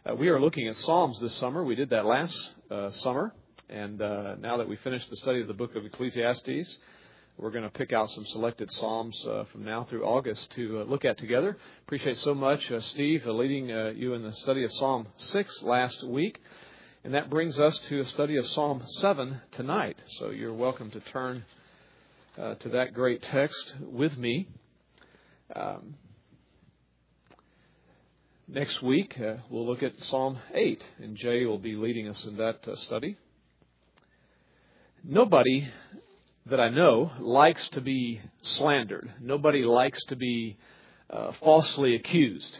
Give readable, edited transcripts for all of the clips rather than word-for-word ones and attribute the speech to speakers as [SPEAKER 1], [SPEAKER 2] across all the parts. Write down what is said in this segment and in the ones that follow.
[SPEAKER 1] We are looking at Psalms this summer. We did that last summer. And now that we finished the study of the book of Ecclesiastes, we're going to pick out some selected Psalms from now through August to look at together. Appreciate so much, Steve, leading you in the study of Psalm 6 last week. And that brings us to a study of Psalm 7 tonight. So you're welcome to turn to that great text with me. Next week, we'll look at Psalm 8, and Jay will be leading us in that study. Nobody that I know likes to be slandered. Nobody likes to be falsely accused.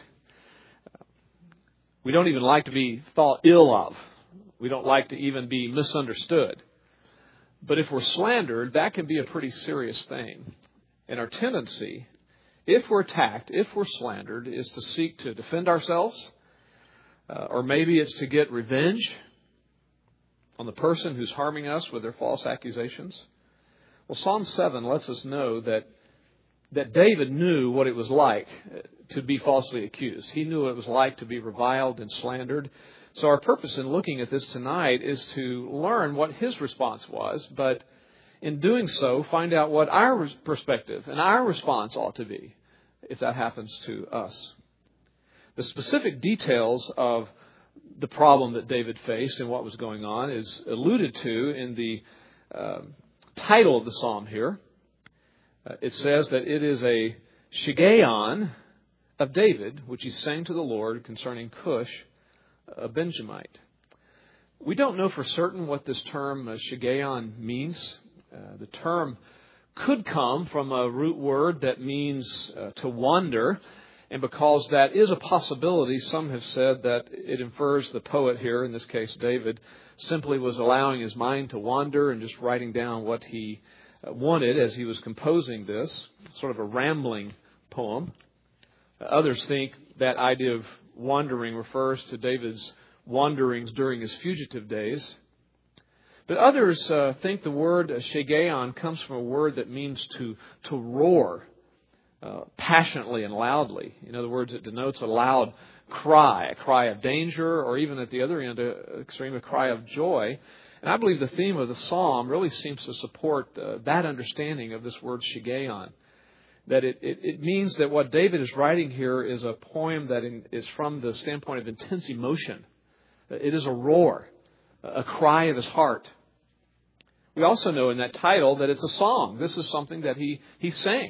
[SPEAKER 1] We don't even like to be thought ill of. We don't like to even be misunderstood. But if we're slandered, that can be a pretty serious thing. And our tendency, if we're attacked, if we're slandered, is to seek to defend ourselves. Or maybe it's to get revenge on the person who's harming us with their false accusations. Well, Psalm 7 lets us know that David knew what it was like to be falsely accused. He knew what it was like to be reviled and slandered. So our purpose in looking at this tonight is to learn what his response was, but in doing so, find out what our perspective and our response ought to be if that happens to us. The specific details of the problem that David faced and what was going on is alluded to in the title of the psalm here. It says that it is a shiggaion of David, which he sang to the Lord concerning Cush, a Benjamite. We don't know for certain what this term shiggaion means. The term could come from a root word that means to wander. And because that is a possibility, some have said that it infers the poet here, in this case David, simply was allowing his mind to wander and just writing down what he wanted as he was composing this, sort of a rambling poem. Others think that idea of wandering refers to David's wanderings during his fugitive days. But others think the word shiggaion comes from a word that means to roar passionately and loudly. In other words, it denotes a loud cry, a cry of danger, or even at the other end, extreme, a cry of joy. And I believe the theme of the psalm really seems to support that understanding of this word shiggaion. That it means that what David is writing here is a poem that is from the standpoint of intense emotion. It is a roar, a cry of his heart. We also know in that title that it's a song. This is something that he sang.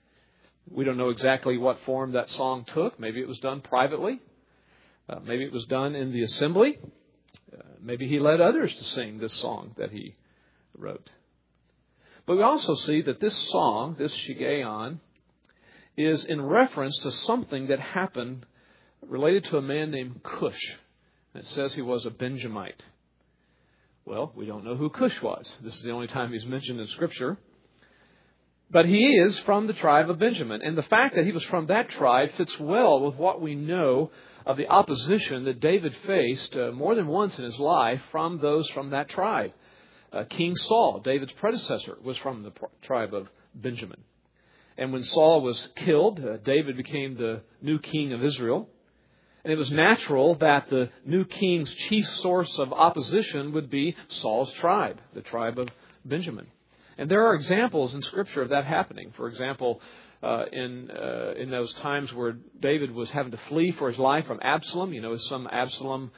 [SPEAKER 1] We don't know exactly what form that song took. Maybe it was done privately. Maybe it was done in the assembly. Maybe he led others to sing this song that he wrote. But we also see that this song, this shiggaion, is in reference to something that happened related to a man named Cush. It says he was a Benjamite. Well, we don't know who Cush was. This is the only time he's mentioned in Scripture. But he is from the tribe of Benjamin. And the fact that he was from that tribe fits well with what we know of the opposition that David faced more than once in his life from those from that tribe. King Saul, David's predecessor, was from the tribe of Benjamin. And when Saul was killed, David became the new king of Israel. And it was natural that the new king's chief source of opposition would be Saul's tribe, the tribe of Benjamin. And there are examples in Scripture of that happening. For example, in those times where David was having to flee for his life from Absalom, his son Absalom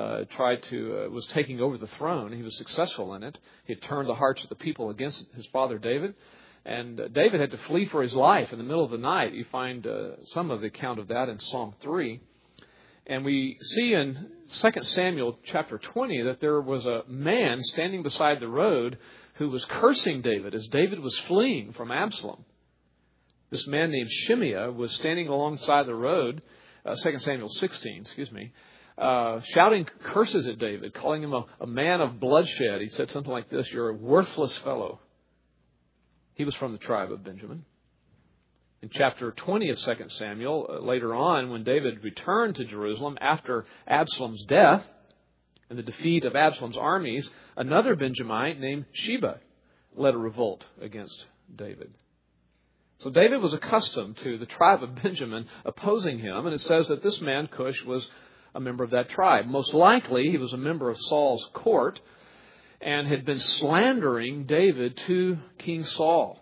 [SPEAKER 1] was taking over the throne. He was successful in it. He had turned the hearts of the people against his father David. And David had to flee for his life in the middle of the night. You find some of the account of that in Psalm 3. And we see in 2 Samuel chapter 20 that there was a man standing beside the road who was cursing David as David was fleeing from Absalom. This man named Shimei was standing alongside the road, 2 Samuel 16, shouting curses at David, calling him a man of bloodshed. He said something like this: "You're a worthless fellow." He was from the tribe of Benjamin. In chapter 20 of 2 Samuel, later on, when David returned to Jerusalem after Absalom's death and the defeat of Absalom's armies, another Benjamite named Sheba led a revolt against David. So David was accustomed to the tribe of Benjamin opposing him, and it says that this man, Cush, was a member of that tribe. Most likely, he was a member of Saul's court and had been slandering David to King Saul.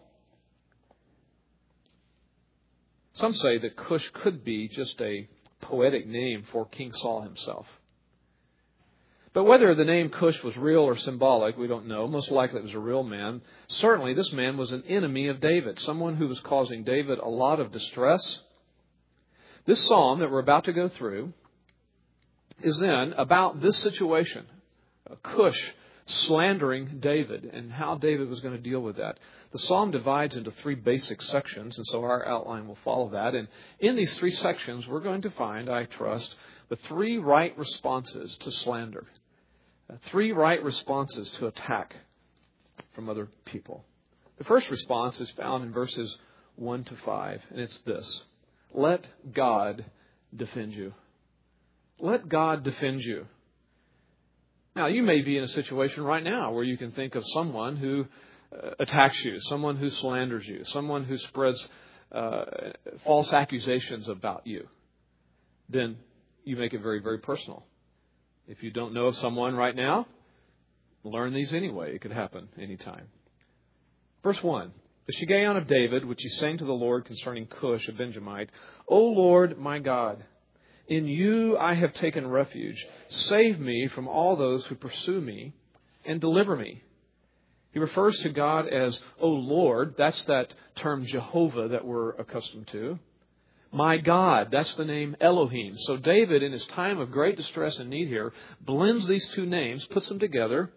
[SPEAKER 1] Some say that Cush could be just a poetic name for King Saul himself. But whether the name Cush was real or symbolic, we don't know. Most likely it was a real man. Certainly this man was an enemy of David, someone who was causing David a lot of distress. This psalm that we're about to go through is then about this situation, Cush slandering David, and how David was going to deal with that. The psalm divides into three basic sections, and so our outline will follow that. And in these three sections, we're going to find, I trust, the three right responses to slander. Three right responses to attack from other people. The first response is found in verses 1 to 5, and it's this: let God defend you. Let God defend you. Now, you may be in a situation right now where you can think of someone who attacks you, someone who slanders you, someone who spreads false accusations about you. Then you make it very, very personal. If you don't know of someone right now, learn these anyway. It could happen anytime. Verse 1. The Shiggaion of David, which he sang to the Lord concerning Cush, a Benjamite. O Lord, my God, in you I have taken refuge. Save me from all those who pursue me and deliver me. He refers to God as, O Lord. That's that term Jehovah that we're accustomed to. My God, that's the name Elohim. So David, in his time of great distress and need here, blends these two names, puts them together.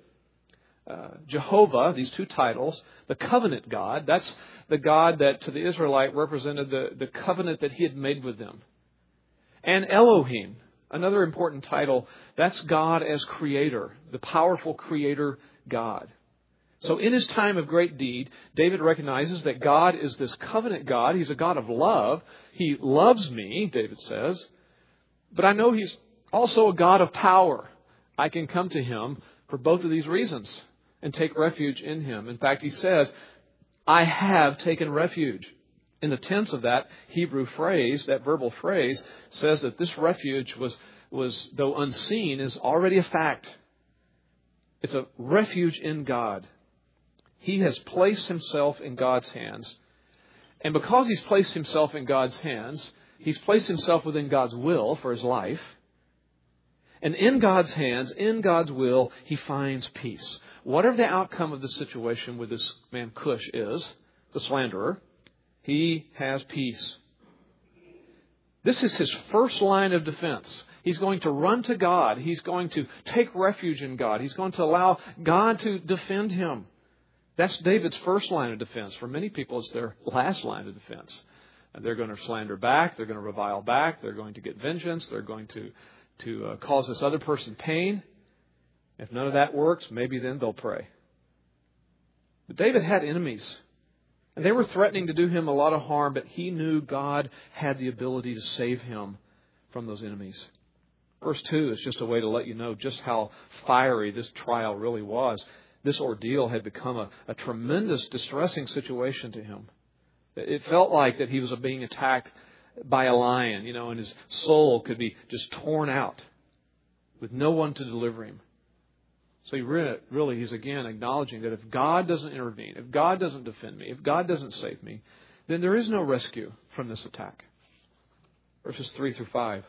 [SPEAKER 1] Jehovah, these two titles, the covenant God, that's the God that to the Israelite represented the covenant that he had made with them. And Elohim, another important title, that's God as creator, the powerful creator God. So in his time of great need, David recognizes that God is this covenant God. He's a God of love. He loves me, David says. But I know he's also a God of power. I can come to him for both of these reasons and take refuge in him. In fact, he says, I have taken refuge. In the tense of that Hebrew phrase, that verbal phrase, says that this refuge was, though unseen, is already a fact. It's a refuge in God. He has placed himself in God's hands. And because he's placed himself in God's hands, he's placed himself within God's will for his life. And in God's hands, in God's will, he finds peace. Whatever the outcome of the situation with this man Cush is, the slanderer, he has peace. This is his first line of defense. He's going to run to God. He's going to take refuge in God. He's going to allow God to defend him. That's David's first line of defense. For many people, it's their last line of defense. And they're going to slander back. They're going to revile back. They're going to get vengeance. They're going to cause this other person pain. If none of that works, maybe then they'll pray. But David had enemies. And they were threatening to do him a lot of harm, but he knew God had the ability to save him from those enemies. Verse 2 is just a way to let you know just how fiery this trial really was. This ordeal had become a tremendous, distressing situation to him. It felt like that he was being attacked by a lion, and his soul could be just torn out with no one to deliver him. So he's again acknowledging that if God doesn't intervene, if God doesn't defend me, if God doesn't save me, then there is no rescue from this attack. Verses 3 through 5.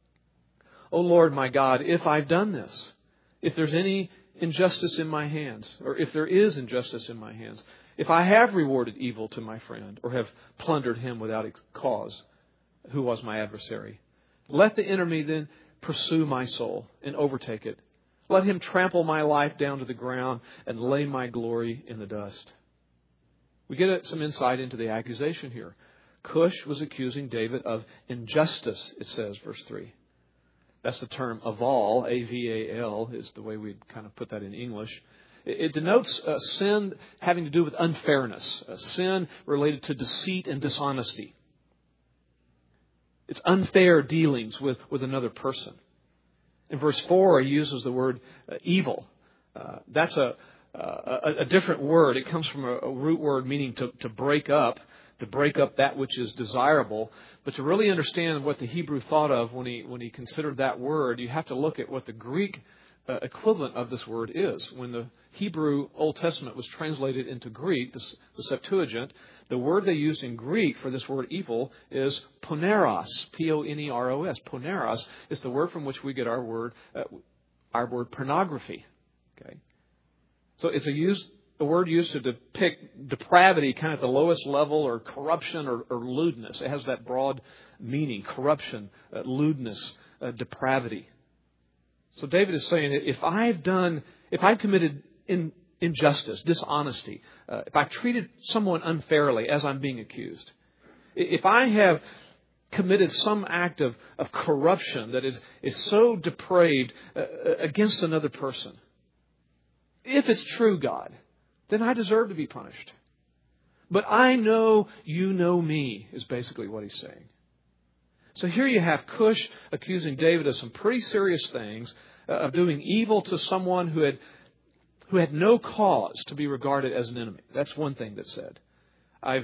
[SPEAKER 1] O Lord, my God, if I've done this, if there's any injustice in my hands, or if there is injustice in my hands, if I have rewarded evil to my friend or have plundered him without cause, who was my adversary, let the enemy then pursue my soul and overtake it. Let him trample my life down to the ground and lay my glory in the dust. We get some insight into the accusation here. Cush was accusing David of injustice, it says, verse 3. That's the term aval, A-V-A-L, is the way we'd kind of put that in English. It denotes sin having to do with unfairness, a sin related to deceit and dishonesty. It's unfair dealings with another person. In verse 4, he uses the word evil. That's a different word. It comes from a root word meaning to break up. to break up that which is desirable. But to really understand what the Hebrew thought of when he considered that word, you have to look at what the Greek equivalent of this word is. When the Hebrew Old Testament was translated into Greek, the Septuagint, the word they used in Greek for this word evil is poneros, P-O-N-E-R-O-S. Poneros is the word from which we get our word pornography. Okay, so it's a word used to depict depravity, kind of at the lowest level, or corruption, or lewdness. It has that broad meaning: corruption, lewdness, depravity. So David is saying that if I've committed injustice, dishonesty, if I've treated someone unfairly as I'm being accused, if I have committed some act of corruption that is so depraved against another person, if it's true, God, then I deserve to be punished. But I know you know me, is basically what he's saying. So here you have Cush accusing David of some pretty serious things, of doing evil to someone who had no cause to be regarded as an enemy. That's one thing that's said. I've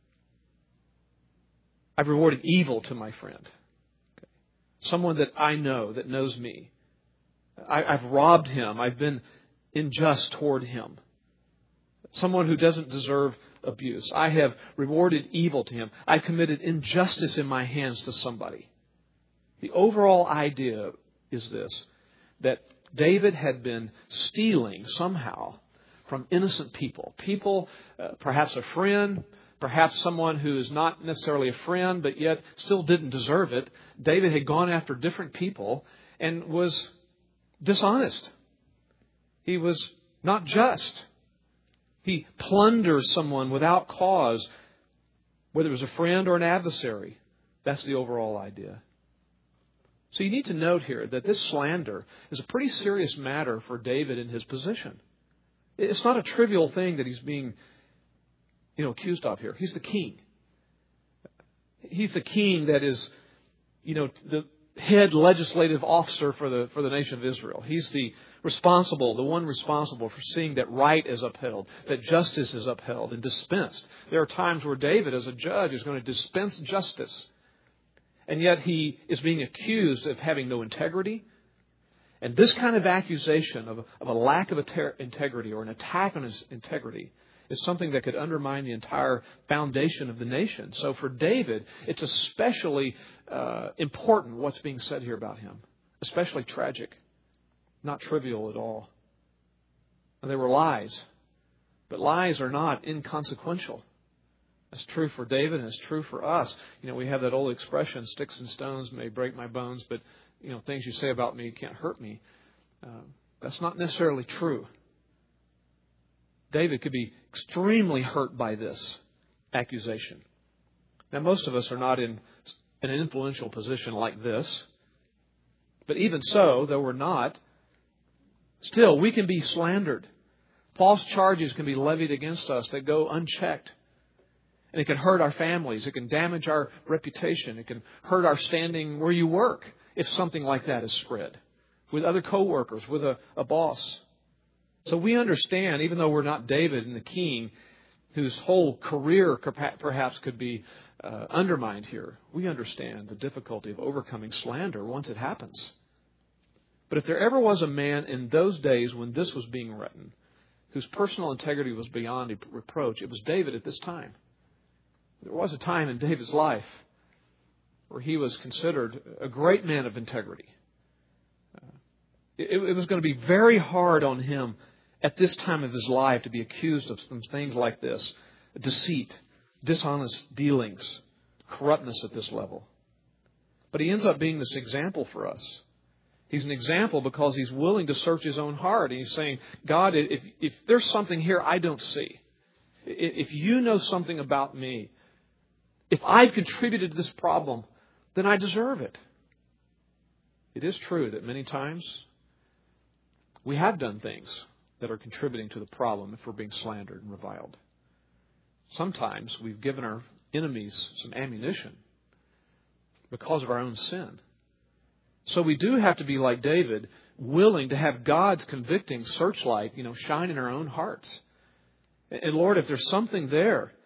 [SPEAKER 1] rewarded evil to my friend. Okay. Someone that I know, that knows me. I've robbed him. I've been unjust toward him. Someone who doesn't deserve abuse. I have rewarded evil to him. I've committed injustice in my hands to somebody. The overall idea is this: that David had been stealing somehow from innocent people. People, perhaps a friend, perhaps someone who is not necessarily a friend, but yet still didn't deserve it. David had gone after different people and was dishonest. He was not just. He plunders someone without cause, whether it was a friend or an adversary. That's the overall idea. So you need to note here that this slander is a pretty serious matter for David in his position. It's not a trivial thing that he's being, accused of here. He's the king. He's the king that is, the head legislative officer for the nation of Israel. He's the one responsible for seeing that right is upheld, that justice is upheld and dispensed. There are times where David, as a judge, is going to dispense justice. And yet he is being accused of having no integrity. And this kind of accusation of a lack of integrity, or an attack on his integrity, is something that could undermine the entire foundation of the nation. So for David, it's especially important what's being said here about him. Especially tragic. Not trivial at all. And they were lies. But lies are not inconsequential. That's true for David, and it's true for us. We have that old expression, sticks and stones may break my bones, but things you say about me can't hurt me. That's not necessarily true. David could be extremely hurt by this accusation. Now, most of us are not in an influential position like this. But even so, though we're not, still we can be slandered. False charges can be levied against us that go unchecked. And it can hurt our families. It can damage our reputation. It can hurt our standing where you work if something like that is spread. With other coworkers, with a boss. So we understand, even though we're not David and the king, whose whole career perhaps could be undermined here, we understand the difficulty of overcoming slander once it happens. But if there ever was a man in those days when this was being written, whose personal integrity was beyond reproach, it was David at this time. There was a time in David's life where he was considered a great man of integrity. It was going to be very hard on him at this time of his life to be accused of some things like this: deceit, dishonest dealings, corruptness at this level. But he ends up being this example for us. He's an example because he's willing to search his own heart. And he's saying, God, if there's something here I don't see, if you know something about me, if I've contributed to this problem, then I deserve it. It is true that many times we have done things that are contributing to the problem if we're being slandered and reviled. Sometimes we've given our enemies some ammunition because of our own sin. So we do have to be like David, willing to have God's convicting searchlight, shine in our own hearts. And Lord, if there's something there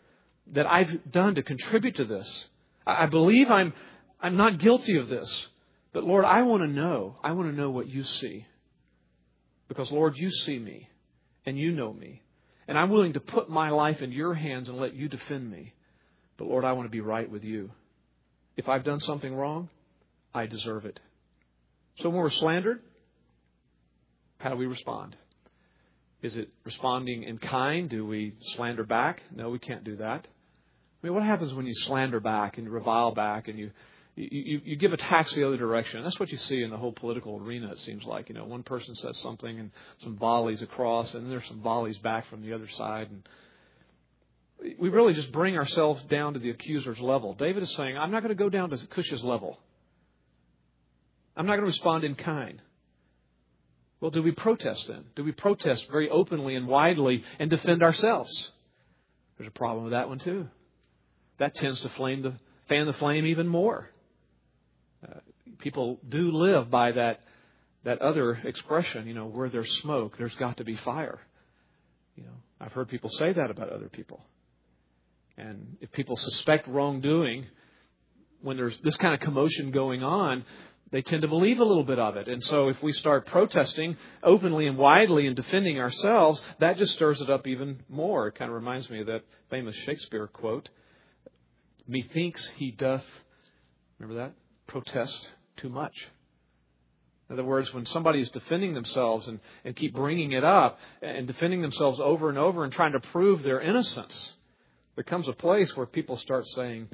[SPEAKER 1] that I've done to contribute to this. I believe I'm not guilty of this. But Lord, I want to know. I want to know what you see. Because Lord, you see me and you know me. And I'm willing to put my life in your hands and let you defend me. But Lord, I want to be right with you. If I've done something wrong, I deserve it. So when we're slandered, how do we respond? Is it responding in kind? Do we slander back? No, we can't do that. I mean, what happens when you slander back and you revile back and you give attacks the other direction? That's what you see in the whole political arena, it seems like. You know, one person says something and some volleys across, and then there's some volleys back from the other side. And we really just bring ourselves down to the accuser's level. David is saying, I'm not going to go down to Cush's level. I'm not going to respond in kind. Well, do we protest then? Do we protest very openly and widely and defend ourselves? There's a problem with that one too. That tends to fan the flame even more. People do live by that other expression, you know, where there's smoke, there's got to be fire. You know, I've heard people say that about other people. And if people suspect wrongdoing, when there's this kind of commotion going on, they tend to believe a little bit of it. And so if we start protesting openly and widely and defending ourselves, that just stirs it up even more. It kind of reminds me of that famous Shakespeare quote, methinks he doth, remember that? Protest too much. In other words, when somebody is defending themselves and keep bringing it up and defending themselves over and over and trying to prove their innocence, there comes a place where people start saying,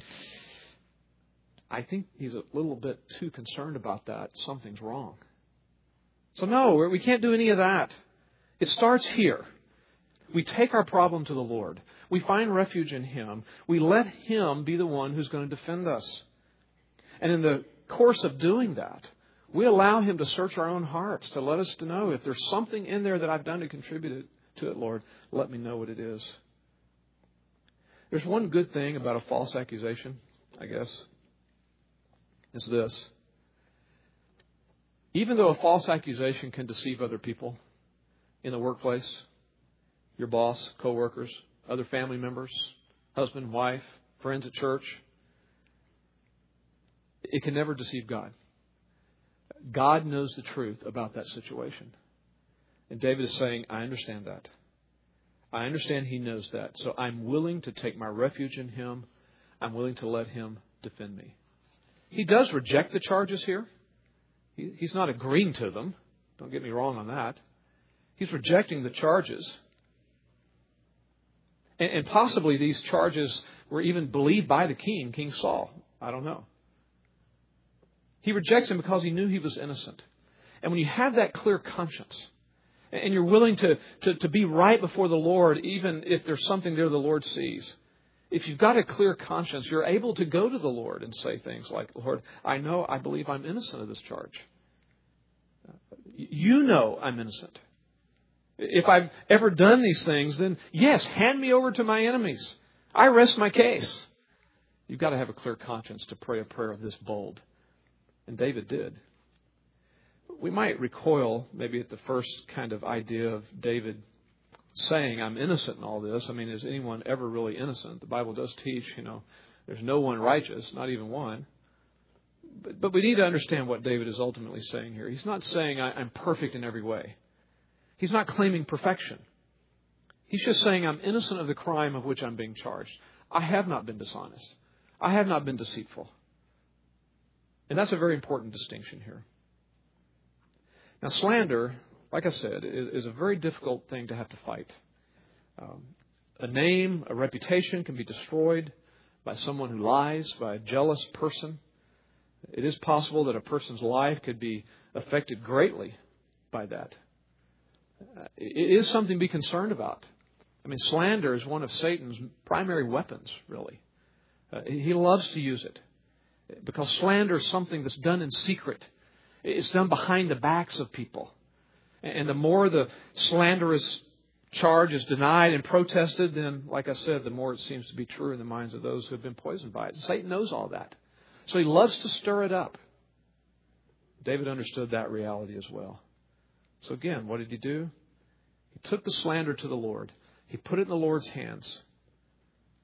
[SPEAKER 1] I think he's a little bit too concerned about that. Something's wrong. So no, we can't do any of that. It starts here. We take our problem to the Lord. We find refuge in Him. We let Him be the one who's going to defend us. And in the course of doing that, we allow Him to search our own hearts, to let us to know if there's something in there that I've done to contribute to it, Lord, let me know what it is. There's one good thing about a false accusation, I guess, is this. Even though a false accusation can deceive other people in the workplace, your boss, coworkers, other family members, husband, wife, friends at church, it can never deceive God. God knows the truth about that situation. And David is saying, I understand that. I understand He knows that. So I'm willing to take my refuge in Him. I'm willing to let Him defend me. He does reject the charges here. He's not agreeing to them. Don't get me wrong on that. He's rejecting the charges. And possibly these charges were even believed by the king, King Saul. I don't know. He rejects him because he knew he was innocent. And when you have that clear conscience, and you're willing to be right before the Lord, even if there's something there the Lord sees, if you've got a clear conscience, you're able to go to the Lord and say things like, Lord, I believe I'm innocent of this charge. You know I'm innocent. If I've ever done these things, then yes, hand me over to my enemies. I rest my case. You've got to have a clear conscience to pray a prayer this bold. And David did. We might recoil maybe at the first kind of idea of David saying, I'm innocent in all this. I mean, is anyone ever really innocent? The Bible does teach, there's no one righteous, not even one. But we need to understand what David is ultimately saying here. He's not saying I'm perfect in every way. He's not claiming perfection. He's just saying I'm innocent of the crime of which I'm being charged. I have not been dishonest. I have not been deceitful. And that's a very important distinction here. Now, slander, like I said, is a very difficult thing to have to fight. A name, a reputation can be destroyed by someone who lies, by a jealous person. It is possible that a person's life could be affected greatly by that. It is something to be concerned about. I mean, slander is one of Satan's primary weapons, really. He loves to use it because slander is something that's done in secret. It's done behind the backs of people. And the more the slanderous charge is denied and protested, then, like I said, the more it seems to be true in the minds of those who have been poisoned by it. Satan knows all that. So he loves to stir it up. David understood that reality as well. So again, what did he do? He took the slander to the Lord. He put it in the Lord's hands.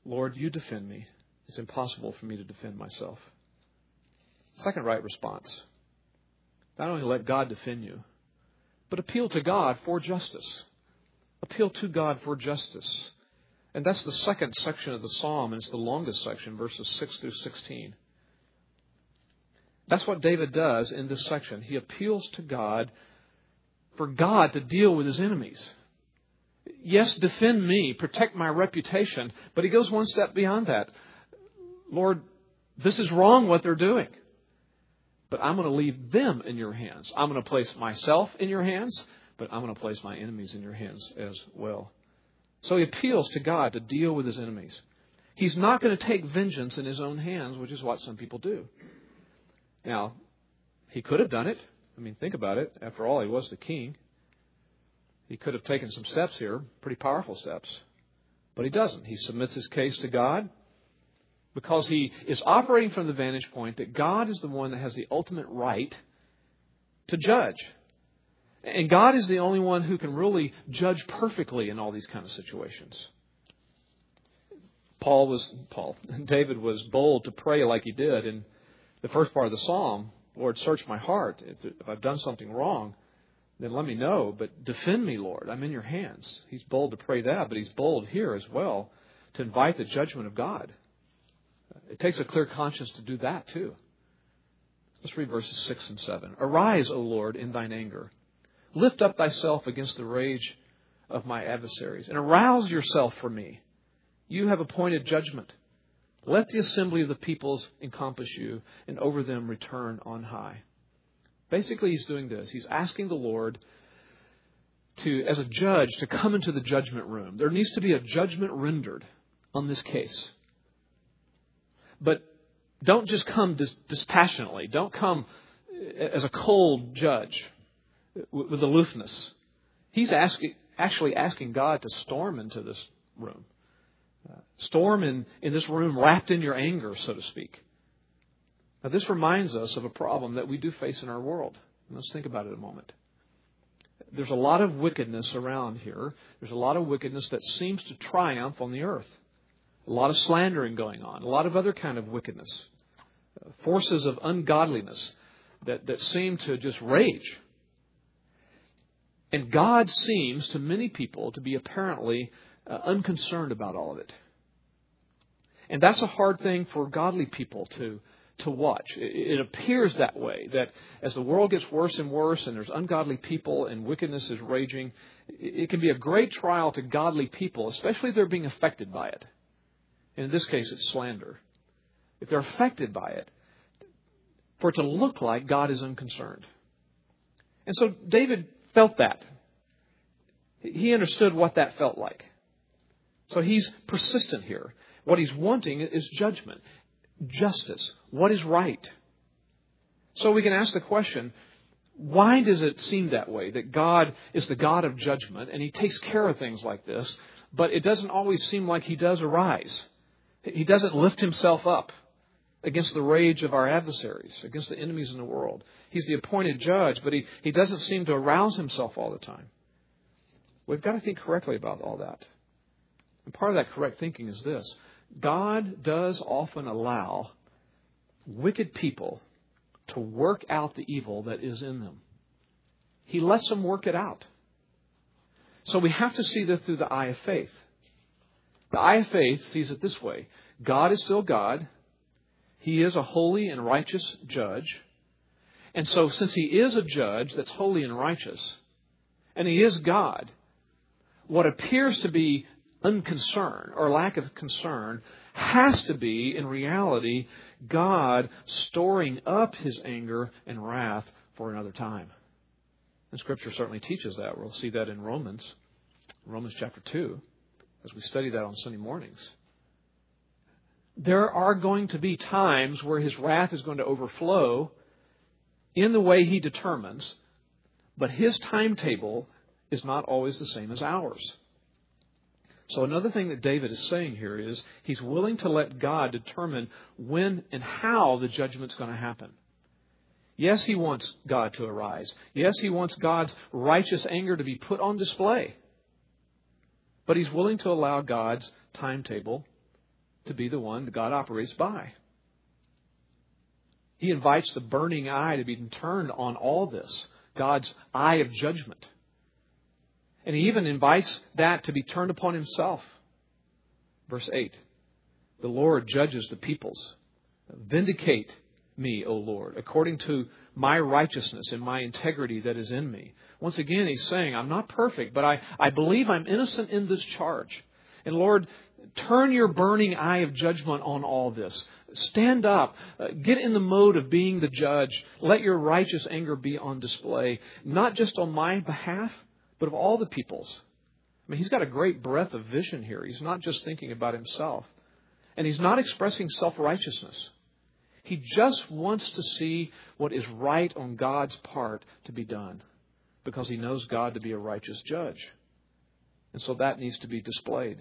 [SPEAKER 1] Lord, you defend me. It's impossible for me to defend myself. Second right response. Not only let God defend you, but appeal to God for justice. Appeal to God for justice. And that's the second section of the psalm, and it's the longest section, verses 6 through 16. That's what David does in this section. He appeals to God for God to deal with his enemies. Yes, defend me, protect my reputation, but he goes one step beyond that. Lord, this is wrong what they're doing, but I'm going to leave them in your hands. I'm going to place myself in your hands, but I'm going to place my enemies in your hands as well. So he appeals to God to deal with his enemies. He's not going to take vengeance in his own hands, which is what some people do. Now, he could have done it. I mean, think about it. After all, he was the king. He could have taken some steps here, pretty powerful steps. But he doesn't. He submits his case to God because he is operating from the vantage point that God is the one that has the ultimate right to judge. And God is the only one who can really judge perfectly in all these kind of situations. David was bold to pray like he did in the first part of the psalm. Lord, search my heart. If I've done something wrong, then let me know. But defend me, Lord. I'm in your hands. He's bold to pray that, but he's bold here as well to invite the judgment of God. It takes a clear conscience to do that too. Let's read verses 6 and 7. Arise, O Lord, in thine anger. Lift up thyself against the rage of my adversaries, and arouse yourself for me. You have appointed judgment. Let the assembly of the peoples encompass you, and over them return on high. Basically, he's doing this. He's asking the Lord to, as a judge, to come into the judgment room. There needs to be a judgment rendered on this case. But don't just come dispassionately. Don't come as a cold judge with aloofness. He's actually asking God to storm into this room. Storm in this room wrapped in your anger, so to speak. Now, this reminds us of a problem that we do face in our world. Let's think about it a moment. There's a lot of wickedness around here. There's a lot of wickedness that seems to triumph on the earth. A lot of slandering going on. A lot of other kind of wickedness. Forces of ungodliness that seem to just rage. And God seems to many people to be apparently unconcerned about all of it. And that's a hard thing for godly people to watch. It appears that way, that as the world gets worse and worse and there's ungodly people and wickedness is raging, it can be a great trial to godly people, especially if they're being affected by it. And in this case, it's slander. If they're affected by it, for it to look like God is unconcerned. And so David felt that. He understood what that felt like. So he's persistent here. What he's wanting is judgment, justice, what is right. So we can ask the question, why does it seem that way, that God is the God of judgment and he takes care of things like this, but it doesn't always seem like he does arise? He doesn't lift himself up against the rage of our adversaries, against the enemies in the world. He's the appointed judge, but he doesn't seem to arouse himself all the time. We've got to think correctly about all that. And part of that correct thinking is this. God does often allow wicked people to work out the evil that is in them. He lets them work it out. So we have to see this through the eye of faith. The eye of faith sees it this way. God is still God. He is a holy and righteous judge. And so since he is a judge that's holy and righteous, and he is God, what appears to be unconcern or lack of concern has to be, in reality, God storing up his anger and wrath for another time. And Scripture certainly teaches that. We'll see that in Romans chapter 2, as we study that on Sunday mornings. There are going to be times where his wrath is going to overflow in the way he determines, but his timetable is not always the same as ours. So another thing that David is saying here is he's willing to let God determine when and how the judgment's going to happen. Yes, he wants God to arise. Yes, he wants God's righteous anger to be put on display. But he's willing to allow God's timetable to be the one that God operates by. He invites the burning eye to be turned on all this, God's eye of judgment. And He even invites that to be turned upon Himself. Verse 8, the Lord judges the peoples. Vindicate me, O Lord, according to my righteousness and my integrity that is in me. Once again, He's saying, I'm not perfect, but I believe I'm innocent in this charge. And Lord, turn your burning eye of judgment on all this. Stand up. Get in the mode of being the judge. Let your righteous anger be on display, not just on my behalf, but of all the people's. I mean, He's got a great breadth of vision here. He's not just thinking about Himself. And He's not expressing self-righteousness. He just wants to see what is right on God's part to be done, because He knows God to be a righteous judge. And so that needs to be displayed.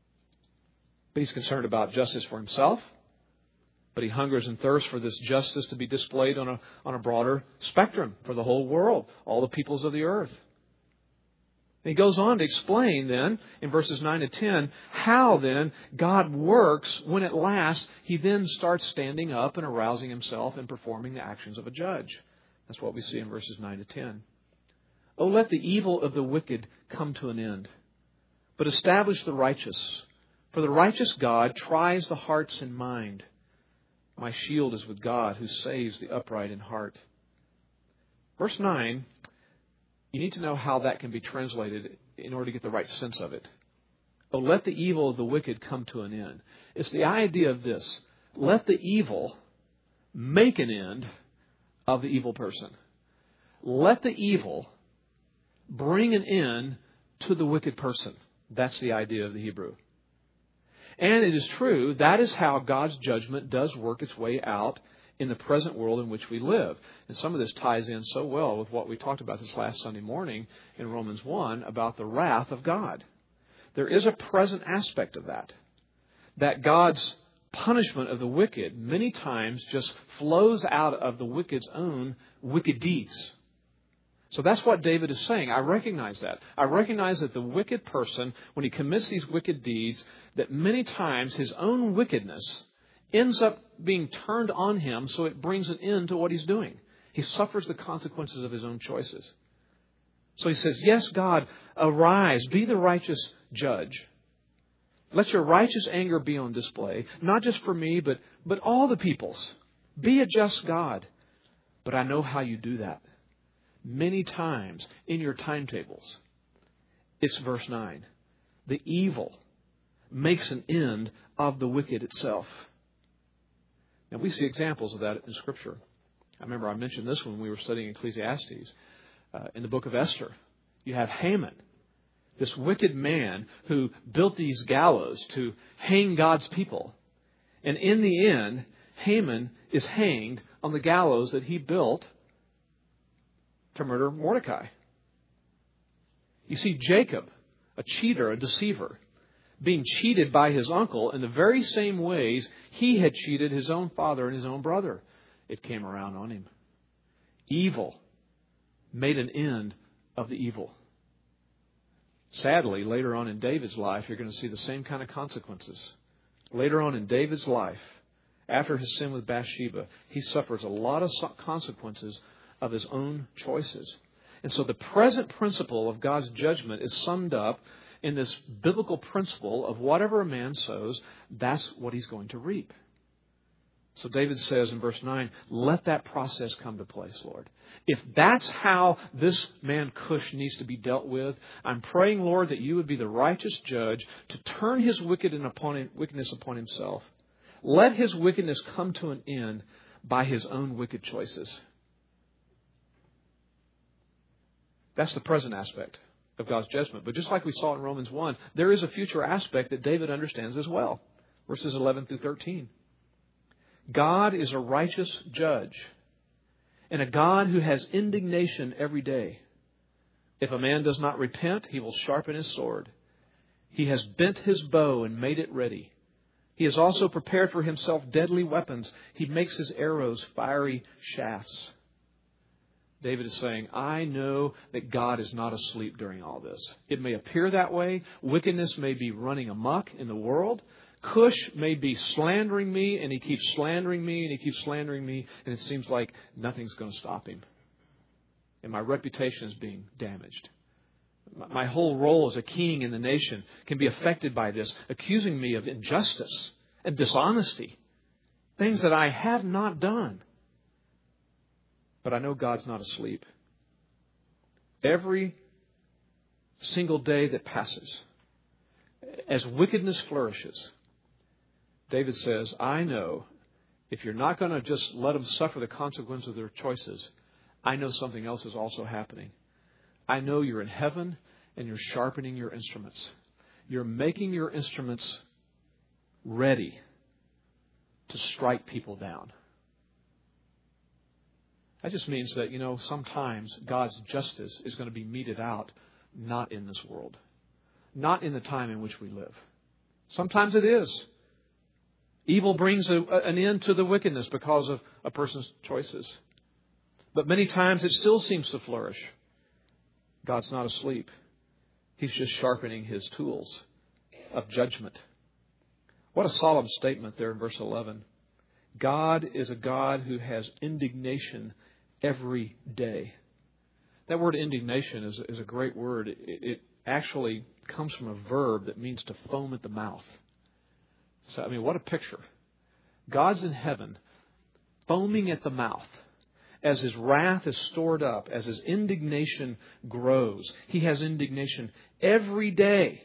[SPEAKER 1] But He's concerned about justice for Himself, but He hungers and thirsts for this justice to be displayed on a broader spectrum for the whole world, all the peoples of the earth. And He goes on to explain then in verses 9 to 10 how then God works when at last He then starts standing up and arousing Himself and performing the actions of a judge. That's what we see in verses 9 to 10. Oh, let the evil of the wicked come to an end, but establish the righteous. For the righteous God tries the hearts and mind. My shield is with God, who saves the upright in heart. Verse 9, you need to know how that can be translated in order to get the right sense of it. Oh, let the evil of the wicked come to an end. It's the idea of this. Let the evil make an end of the evil person. Let the evil bring an end to the wicked person. That's the idea of the Hebrew. And it is true, that is how God's judgment does work its way out in the present world in which we live. And some of this ties in so well with what we talked about this last Sunday morning in Romans 1 about the wrath of God. There is a present aspect of that God's punishment of the wicked many times just flows out of the wicked's own wicked deeds. So that's what David is saying. I recognize that. I recognize that the wicked person, when he commits these wicked deeds, that many times his own wickedness ends up being turned on him, so it brings an end to what he's doing. He suffers the consequences of his own choices. So he says, yes, God, arise, be the righteous judge. Let your righteous anger be on display, not just for me, but all the peoples. Be a just God. But I know how you do that. Many times in your timetables, it's verse 9. The evil makes an end of the wicked itself. Now, we see examples of that in Scripture. I remember I mentioned this when we were studying Ecclesiastes. In the book of Esther, you have Haman, this wicked man who built these gallows to hang God's people. And in the end, Haman is hanged on the gallows that he built to murder Mordecai. You see Jacob, a cheater, a deceiver, being cheated by his uncle in the very same ways he had cheated his own father and his own brother. It came around on him. Evil made an end of the evil. Sadly, later on in David's life, you're going to see the same kind of consequences. Later on in David's life, after his sin with Bathsheba, he suffers a lot of consequences of his own choices. And so the present principle of God's judgment is summed up in this biblical principle of whatever a man sows, that's what he's going to reap. So David says in verse 9, let that process come to place, Lord. If that's how this man Cush needs to be dealt with, I'm praying, Lord, that you would be the righteous judge to turn his wickedness upon himself. Let his wickedness come to an end by his own wicked choices. That's the present aspect of God's judgment. But just like we saw in Romans 1, there is a future aspect that David understands as well. Verses 11 through 13. God is a righteous judge and a God who has indignation every day. If a man does not repent, he will sharpen his sword. He has bent his bow and made it ready. He has also prepared for himself deadly weapons. He makes his arrows fiery shafts. David is saying, I know that God is not asleep during all this. It may appear that way. Wickedness may be running amok in the world. Cush may be slandering me, and he keeps slandering me, and he keeps slandering me, and it seems like nothing's going to stop him. And my reputation is being damaged. My whole role as a king in the nation can be affected by this, accusing me of injustice and dishonesty, things that I have not done. But I know God's not asleep. Every single day that passes, as wickedness flourishes, David says, I know if you're not going to just let them suffer the consequence of their choices, I know something else is also happening. I know you're in heaven and you're sharpening your instruments. You're making your instruments ready to strike people down. That just means that, sometimes God's justice is going to be meted out, not in this world, not in the time in which we live. Sometimes it is. Evil brings an end to the wickedness because of a person's choices. But many times it still seems to flourish. God's not asleep. He's just sharpening His tools of judgment. What a solemn statement there in verse 11. God is a God who has indignation every day. That word indignation is a great word. It actually comes from a verb that means to foam at the mouth. So, what a picture. God's in heaven, foaming at the mouth. As His wrath is stored up, as His indignation grows. He has indignation every day.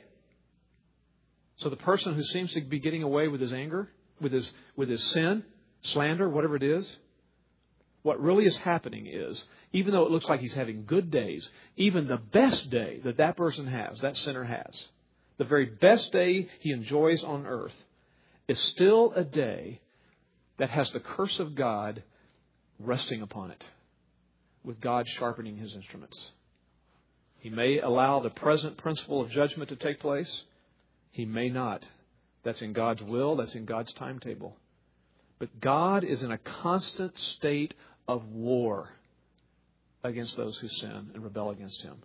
[SPEAKER 1] So the person who seems to be getting away with his anger, with his sin, slander, whatever it is, what really is happening is, even though it looks like he's having good days, even the best day that person has, that sinner has, the very best day he enjoys on earth, is still a day that has the curse of God resting upon it, with God sharpening His instruments. He may allow the present principle of judgment to take place. He may not. That's in God's will. That's in God's timetable. But God is in a constant state of war against those who sin and rebel against Him.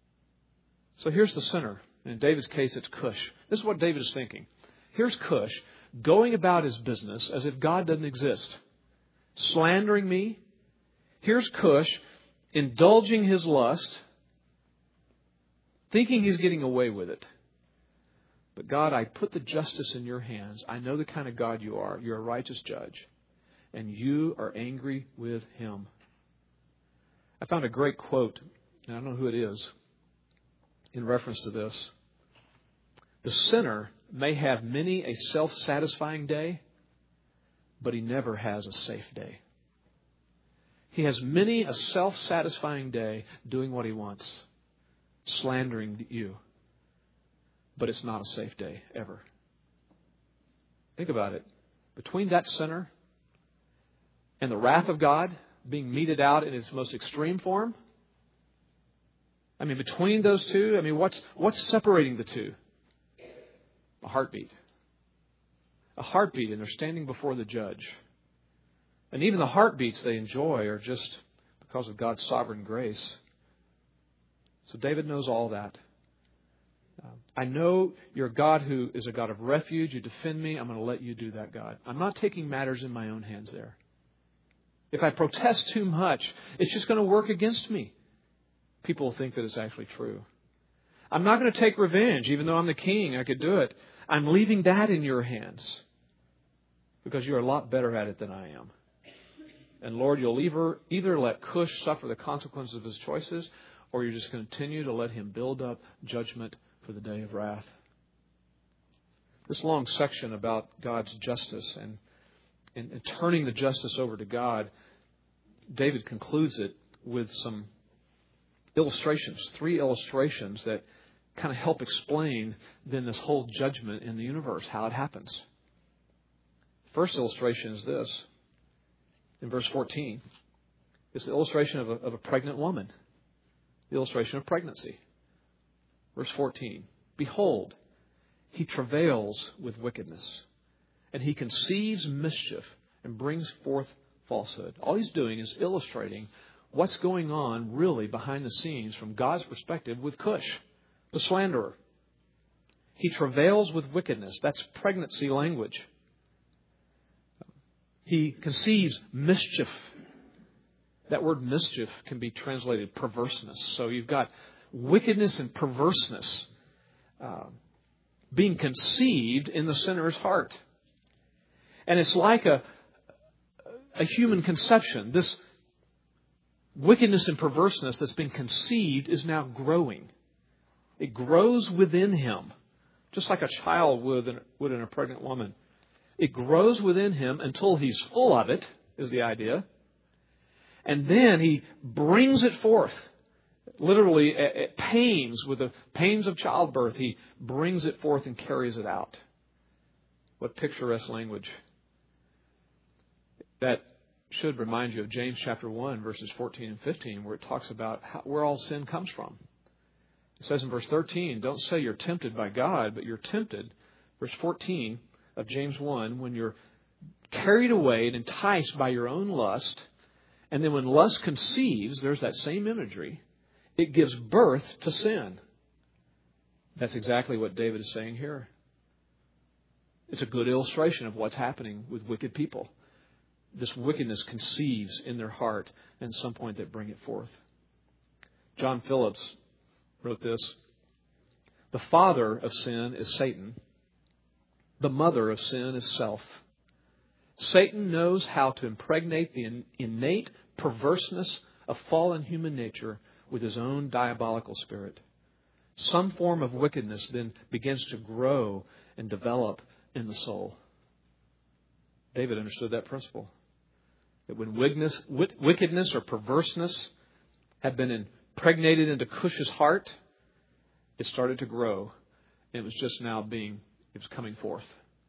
[SPEAKER 1] So here's the sinner. In David's case, it's Cush. This is what David is thinking. Here's Cush going about his business as if God doesn't exist, slandering me. Here's Cush indulging his lust, thinking he's getting away with it. But God, I put the justice in your hands. I know the kind of God you are. You're a righteous judge. And you are angry with him. I found a great quote, and I don't know who it is, in reference to this. The sinner may have many a self-satisfying day, but he never has a safe day. He has many a self-satisfying day doing what he wants, slandering you. But it's not a safe day, ever. Think about it. Between that sinner and the wrath of God being meted out in its most extreme form, between those two, what's separating the two? A heartbeat. A heartbeat, and they're standing before the judge. And even the heartbeats they enjoy are just because of God's sovereign grace. So David knows all that. I know you're a God who is a God of refuge. You defend me. I'm going to let you do that, God. I'm not taking matters in my own hands there. If I protest too much, it's just going to work against me. People will think that it's actually true. I'm not going to take revenge, even though I'm the king. I could do it. I'm leaving that in your hands because you're a lot better at it than I am. And Lord, you'll either let Cush suffer the consequences of his choices, or you're just going to continue to let him build up judgment for the day of wrath. This long section about God's justice and turning the justice over to God, David concludes it with some illustrations, 3 illustrations that kind of help explain then this whole judgment in the universe, how it happens. First illustration is this. In verse 14, it's the illustration of a pregnant woman. The illustration of pregnancy. Verse 14, behold, he travails with wickedness, and he conceives mischief and brings forth falsehood. All he's doing is illustrating what's going on really behind the scenes from God's perspective with Cush, the slanderer. He travails with wickedness. That's pregnancy language. He conceives mischief. That word mischief can be translated perverseness. So you've got wickedness and perverseness being conceived in the sinner's heart. And it's like a human conception. This wickedness and perverseness that's been conceived is now growing. It grows within him, just like a child would in a pregnant woman. It grows within him until he's full of it, is the idea. And then he brings it forth. Literally, at pains, with the pains of childbirth, he brings it forth and carries it out. What picturesque language. That should remind you of James chapter 1, verses 14 and 15, where it talks about where all sin comes from. It says in verse 13, don't say you're tempted by God, but you're tempted, verse 14 of James 1, when you're carried away and enticed by your own lust. And then when lust conceives, there's that same imagery. It gives birth to sin. That's exactly what David is saying here. It's a good illustration of what's happening with wicked people. This wickedness conceives in their heart, and at some point they bring it forth. John Phillips wrote this: the father of sin is Satan. The mother of sin is self. Satan knows how to impregnate the innate perverseness of fallen human nature with his own diabolical spirit. Some form of wickedness then begins to grow and develop in the soul. David understood that principle. That when wickedness or perverseness had been impregnated into Cush's heart, it started to grow. And it was just now it was coming forth.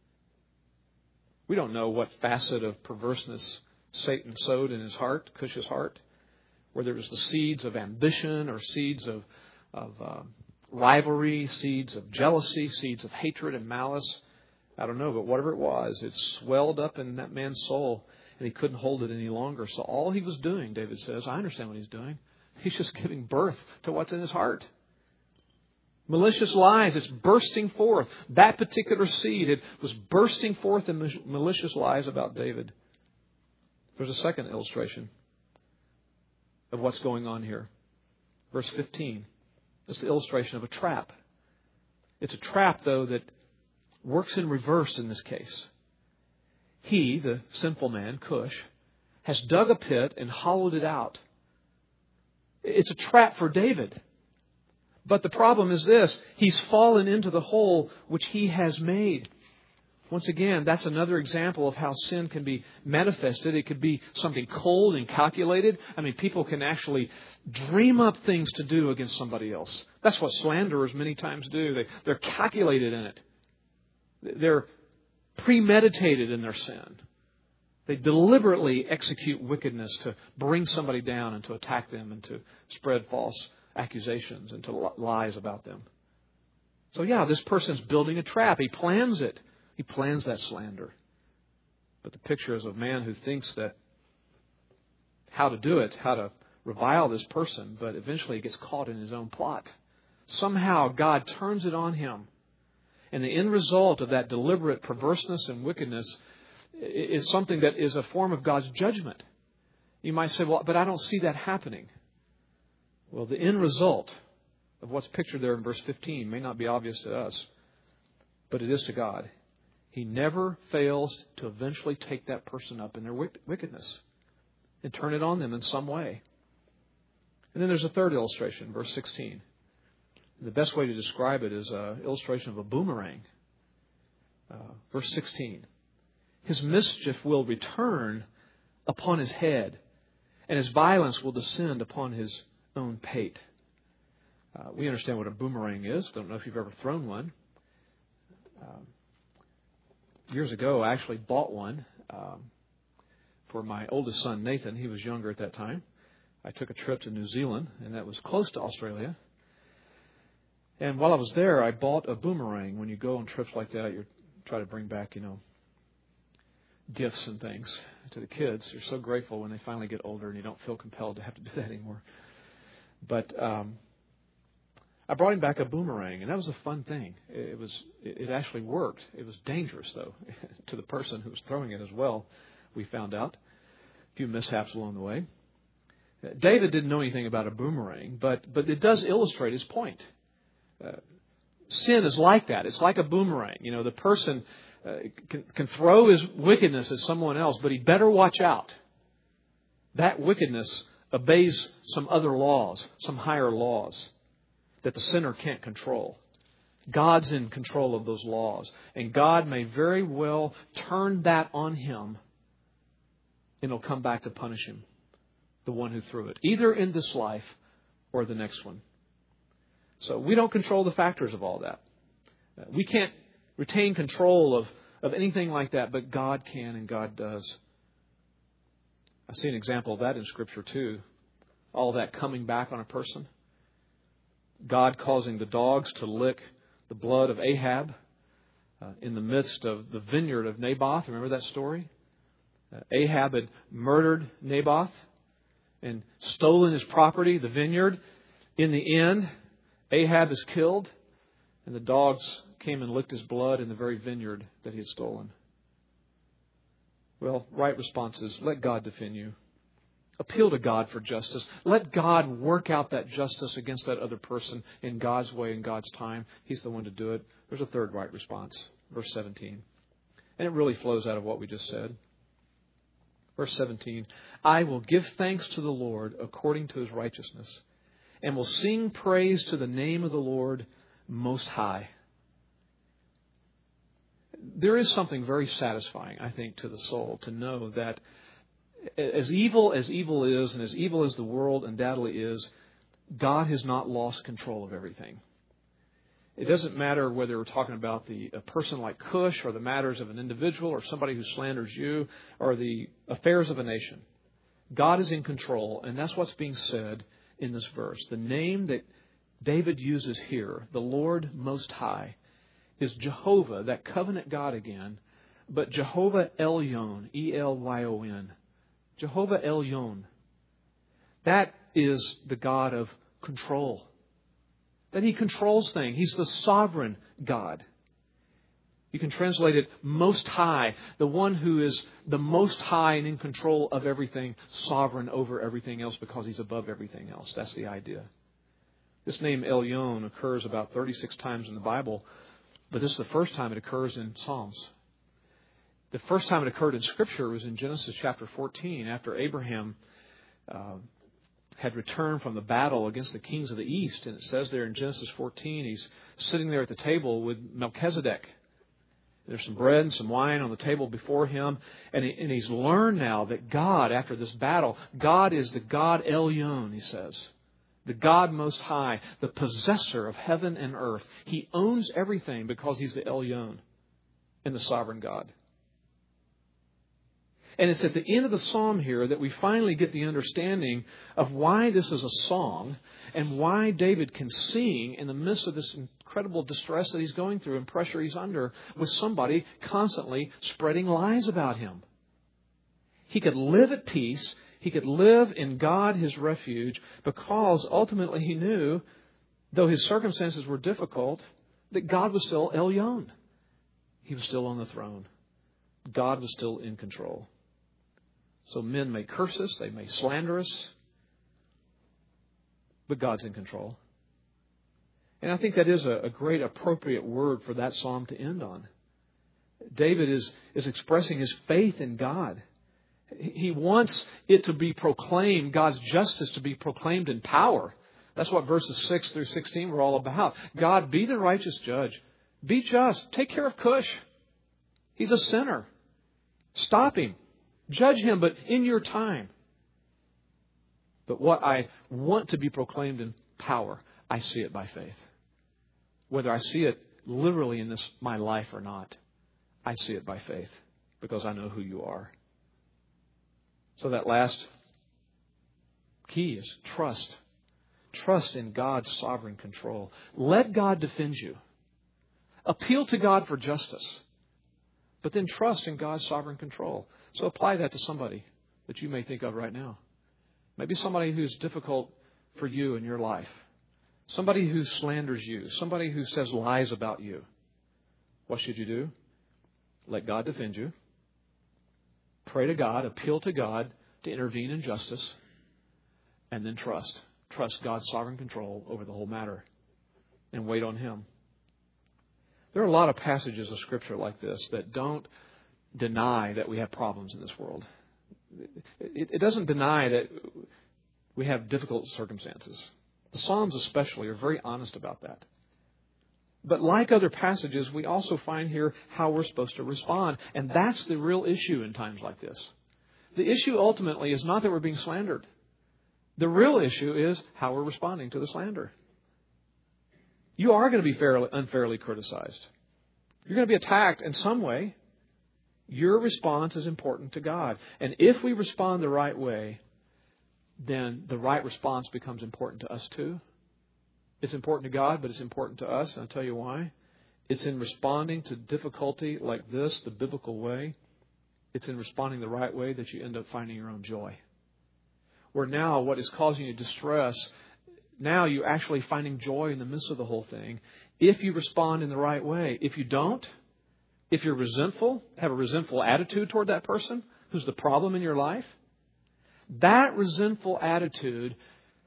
[SPEAKER 1] We don't know what facet of perverseness Satan sowed in his heart, Cush's heart, whether it was the seeds of ambition or seeds of rivalry, seeds of jealousy, seeds of hatred and malice. I don't know, but whatever it was, it swelled up in that man's soul, and he couldn't hold it any longer. So all he was doing, David says, I understand what he's doing. He's just giving birth to what's in his heart. Malicious lies, it's bursting forth. That particular seed, it was bursting forth in malicious lies about David. There's a second illustration of what's going on here. Verse 15. It's the illustration of a trap. It's a trap, though, that works in reverse in this case. He, the sinful man, Cush, has dug a pit and hollowed it out. It's a trap for David. But the problem is this: he's fallen into the hole which he has made. Once again, that's another example of how sin can be manifested. It could be something cold and calculated. I mean, people can actually dream up things to do against somebody else. That's what slanderers many times do. They're calculated in it. They're premeditated in their sin. They deliberately execute wickedness to bring somebody down and to attack them and to spread false accusations and to lies about them. So yeah, this person's building a trap. He plans it. He plans that slander. But the picture is of a man who thinks that how to do it, how to revile this person, but eventually he gets caught in his own plot. Somehow God turns it on him. And the end result of that deliberate perverseness and wickedness is something that is a form of God's judgment. You might say, well, but I don't see that happening. Well, the end result of what's pictured there in verse 15 may not be obvious to us, but it is to God. He never fails to eventually take that person up in their wickedness and turn it on them in some way. And then there's a third illustration, verse 16. The best way to describe it is an illustration of a boomerang. Verse 16. His mischief will return upon his head, and his violence will descend upon his own pate. We understand what a boomerang is. Don't know if you've ever thrown one. Years ago, I actually bought one for my oldest son, Nathan. He was younger at that time. I took a trip to New Zealand, and that was close to Australia. And while I was there, I bought a boomerang. When you go on trips like that, you try to bring back, gifts and things to the kids. You're so grateful when they finally get older and you don't feel compelled to have to do that anymore. But I brought him back a boomerang, and that was a fun thing. It actually worked. It was dangerous, though, to the person who was throwing it as well, we found out. A few mishaps along the way. David didn't know anything about a boomerang, but it does illustrate his point. Sin is like that. It's like a boomerang. You know, the person can throw his wickedness at someone else, but he better watch out. That wickedness obeys some other laws, some higher laws that the sinner can't control. God's in control of those laws. And God may very well turn that on him, and it'll come back to punish him, the one who threw it, either in this life or the next one. So we don't control the factors of all that. We can't retain control of anything like that, but God can, and God does. I see an example of that in Scripture too. All that coming back on a person. God causing the dogs to lick the blood of Ahab in the midst of the vineyard of Naboth. Remember that story? Ahab had murdered Naboth and stolen his property, the vineyard. In the end, Ahab is killed, and the dogs came and licked his blood in the very vineyard that he had stolen. Well, right response is, let God defend you. Appeal to God for justice. Let God work out that justice against that other person in God's way, in God's time. He's the one to do it. There's a third right response. Verse 17. And it really flows out of what we just said. Verse 17. I will give thanks to the Lord according to His righteousness, and will sing praise to the name of the Lord Most High. There is something very satisfying, I think, to the soul to know that as evil is, and as evil as the world undoubtedly is, God has not lost control of everything. It doesn't matter whether we're talking about a person like Cush, or the matters of an individual, or somebody who slanders you, or the affairs of a nation. God is in control, and that's what's being said in this verse. The name that David uses here, the Lord Most High, is Jehovah, that covenant God again, but Jehovah Elyon, E-L-Y-O-N. Jehovah Elyon. That is the God of control. That He controls things. He's the sovereign God. You can translate it Most High, the one who is the most high and in control of everything, sovereign over everything else because He's above everything else. That's the idea. This name Elyon occurs about 36 times in the Bible, but this is the first time it occurs in Psalms. The first time it occurred in Scripture was in Genesis chapter 14, after Abraham had returned from the battle against the kings of the east. And it says there in Genesis 14, he's sitting there at the table with Melchizedek. There's some bread and some wine on the table before him. And he's learned now that God, after this battle, God is the God Elyon, he says. The God Most High, the possessor of heaven and earth. He owns everything because He's the Elyon and the sovereign God. And it's at the end of the psalm here that we finally get the understanding of why this is a song and why David can sing in the midst of this incredible distress that he's going through and pressure he's under with somebody constantly spreading lies about him. He could live at peace. He could live in God, his refuge, because ultimately he knew, though his circumstances were difficult, that God was still Elyon. He was still on the throne. God was still in control. So men may curse us, they may slander us, but God's in control. And I think that is a great appropriate word for that psalm to end on. David is expressing his faith in God. He wants it to be proclaimed, God's justice to be proclaimed in power. That's what verses 6 through 16 were all about. God, be the righteous judge. Be just. Take care of Cush. He's a sinner. Stop him. Judge him, but in your time. But what I want to be proclaimed in power, I see it by faith. Whether I see it literally in my life or not, I see it by faith because I know who you are. So that last key is trust. Trust in God's sovereign control. Let God defend you. Appeal to God for justice. But then trust in God's sovereign control. So apply that to somebody that you may think of right now. Maybe somebody who's difficult for you in your life. somebody who slanders you, somebody who says lies about you, what should you do? Let God defend you. Pray to God, appeal to God to intervene in justice, and then trust. Trust God's sovereign control over the whole matter and wait on Him. There are a lot of passages of Scripture like this that don't deny that we have problems in this world. It doesn't deny that we have difficult circumstances. The Psalms especially are very honest about that. But like other passages, we also find here how we're supposed to respond. And that's the real issue in times like this. The issue ultimately is not that we're being slandered. The real issue is how we're responding to the slander. You are going to be unfairly criticized. You're going to be attacked in some way. Your response is important to God. And if we respond the right way, then the right response becomes important to us too. It's important to God, but it's important to us. And I'll tell you why. It's in responding to difficulty like this, the biblical way. It's in responding the right way that you end up finding your own joy. Where now what is causing you distress, now you're actually finding joy in the midst of the whole thing if you respond in the right way. If you don't, if you're resentful, have a resentful attitude toward that person who's the problem in your life, that resentful attitude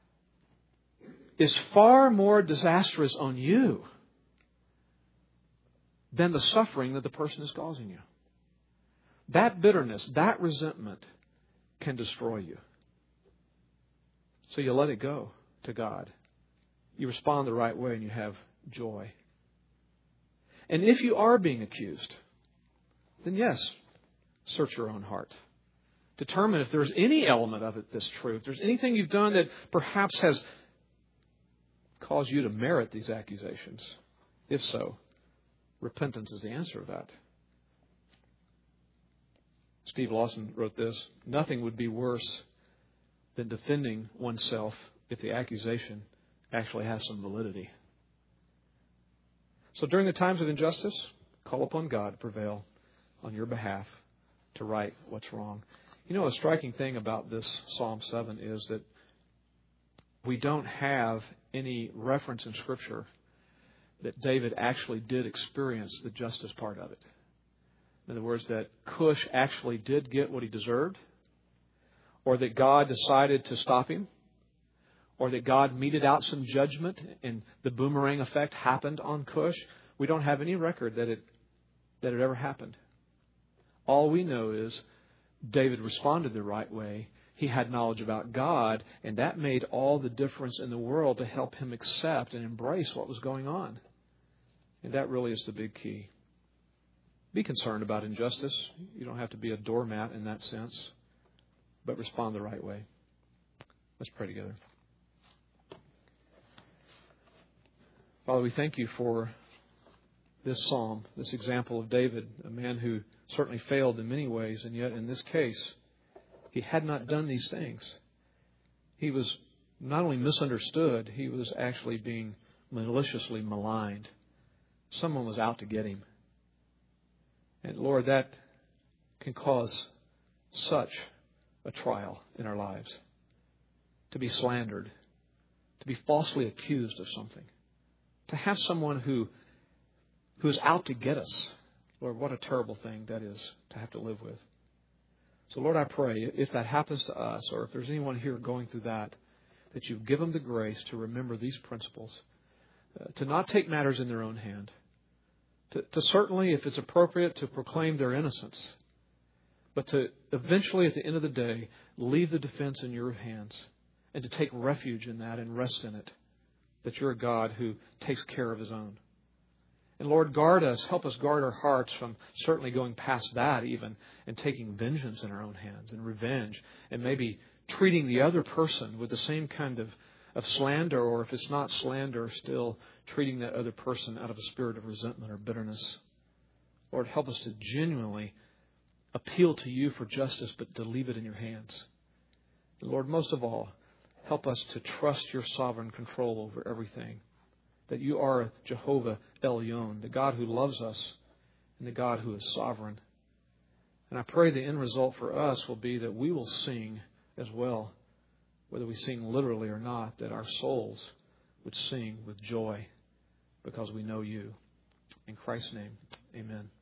[SPEAKER 1] is far more disastrous on you than the suffering that the person is causing you. That bitterness, that resentment can destroy you. So you let it go to God. You respond the right way and you have joy. And if you are being accused, then yes, search your own heart. Determine if there's any element of it that's true. If there's anything you've done that perhaps has caused you to merit these accusations. If so, repentance is the answer to that. Steve Lawson wrote this: nothing would be worse than defending oneself if the accusation actually has some validity. So during the times of injustice, call upon God to prevail on your behalf to right what's wrong. You know, a striking thing about this Psalm 7 is that we don't have any reference in Scripture that David actually did experience the justice part of it. In other words, that Cush actually did get what he deserved, or that God decided to stop him, or that God meted out some judgment and the boomerang effect happened on Cush. We don't have any record that it ever happened. All we know is David responded the right way. He had knowledge about God, and that made all the difference in the world to help him accept and embrace what was going on. And that really is the big key. Be concerned about injustice. You don't have to be a doormat in that sense, but respond the right way. Let's pray together. Father, we thank you for this psalm, this example of David, a man who certainly failed in many ways, and yet in this case, he had not done these things. He was not only misunderstood, he was actually being maliciously maligned. Someone was out to get him. And Lord, that can cause such a trial in our lives. To be slandered, to be falsely accused of something, to have someone who is out to get us. Lord, what a terrible thing that is to have to live with. So Lord, I pray if that happens to us, or if there's anyone here going through that you give them the grace to remember these principles, to not take matters in their own hand, to certainly, if it's appropriate, to proclaim their innocence, but to eventually, at the end of the day, leave the defense in your hands and to take refuge in that and rest in it, that you're a God who takes care of His own. And Lord, guard us, help us guard our hearts from certainly going past that even and taking vengeance in our own hands and revenge and maybe treating the other person with the same kind of slander, or if it's not slander, still treating that other person out of a spirit of resentment or bitterness. Lord, help us to genuinely appeal to you for justice, but to leave it in your hands. And Lord, most of all, help us to trust your sovereign control over everything. That you are Jehovah Elyon, the God who loves us and the God who is sovereign. And I pray the end result for us will be that we will sing as well, whether we sing literally or not, that our souls would sing with joy because we know you. In Christ's name, amen.